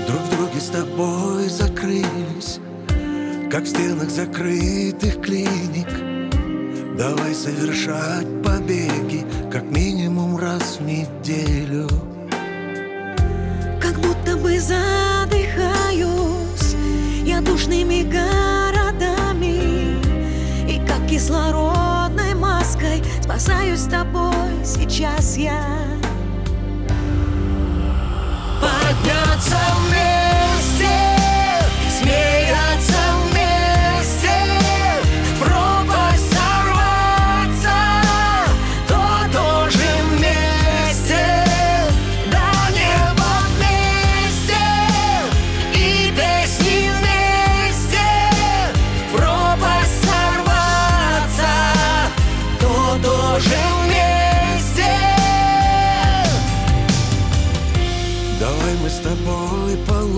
Друг в друге с тобой закрылись, как в стенах закрытых клиник. Давай совершать побеги, как минимум раз в неделю. Как будто бы задыхаюсь я душными городами, и как кислородной маской спасаюсь с тобой сейчас я. Подняться вместе, смеяться вместе, в пропасть сорваться, то тоже вместе, до неба вместе, и песни вместе, в пропасть сорваться, то тоже вместе. Давай мы с тобой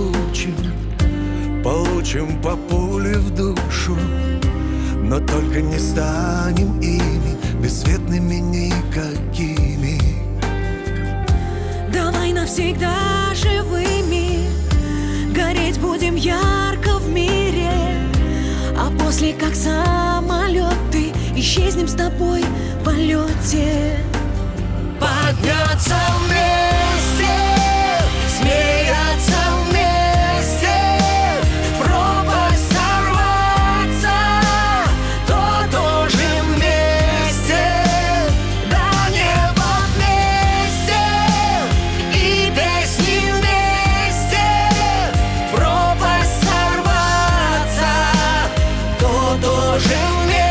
получим по пуле в душу, но только не станем ими, бесцветными никакими. Давай навсегда живыми гореть будем ярко в мире, а после, как самолеты, исчезнем с тобой в полете. Подняться вместе, смеяться вместе, в пропасть сорваться, то тоже вместе, до неба вместе, и песни вместе, в пропасть сорваться, то тоже вместе.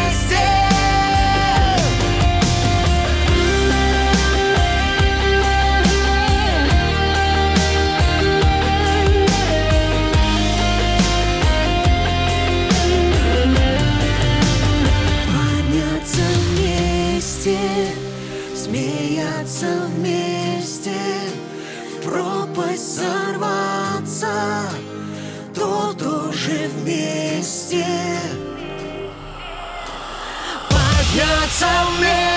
Смеяться вместе, в пропасть сорваться, то тоже вместе. Подняться вместе.